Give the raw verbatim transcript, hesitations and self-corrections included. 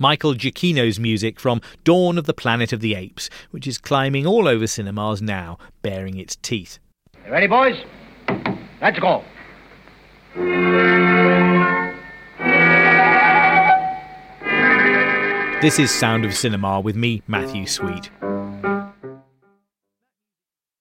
Michael Giacchino's music from Dawn of the Planet of the Apes, which is climbing all over cinemas now, baring its teeth. You ready, boys? Let's go. This is Sound of Cinema with me, Matthew Sweet.